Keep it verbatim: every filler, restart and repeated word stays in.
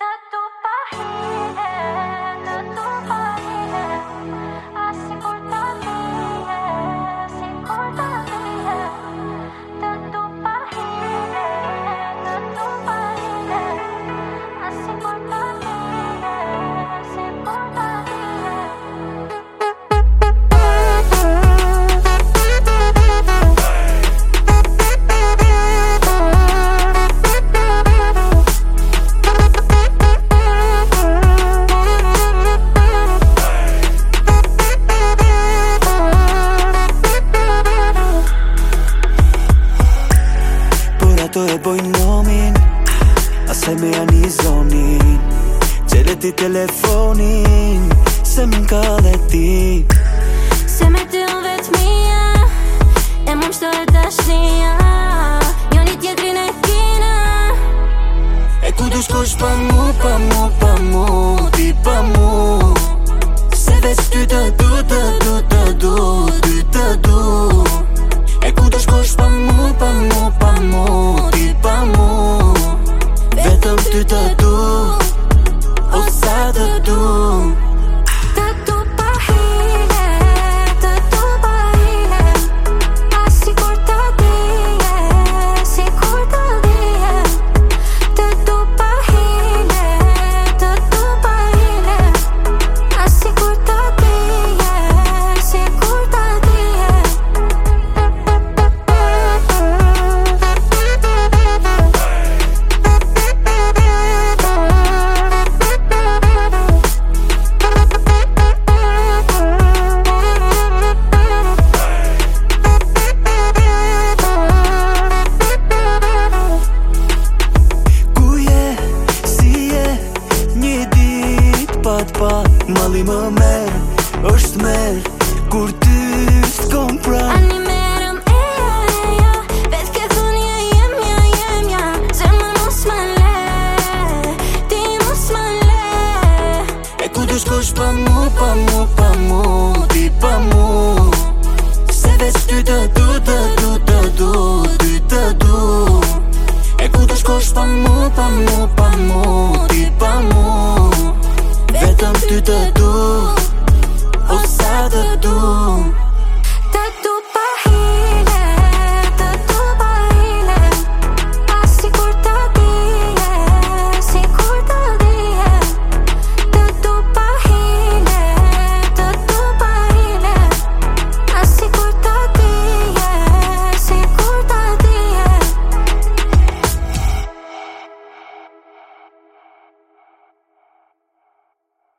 Të du pa hile, të du pa hile, a si kur të dhije, si kur të dhije. Të du pa hile, të du pa hile, a si kur të dhije, si kur të dhije. Ato e boj nomin, asaj me janë i zonin. Qele ti telefonin, se m'ka dhe ti. Se me ty unë vetëmia, e më mshto e dashnia, jo një tjetrin e kina. E ku du shkosh pa mu, pa mu, pa mu, ti pa mu. Se veç ty të du, të du, të du, ty të du. E ku du shkosh pa mu, pa mu, pa mu, ti pa mu. Vetëm ty të du, o sa të du. Të du pa hile, të du pa hile, a si kur të dhije, si kur të dhije. Të du pa hile, të du pa hile, a si kur të dhije, si kur të dhije. Pat pat, mali më merë, është merë, kur ty s'kom pra. Anime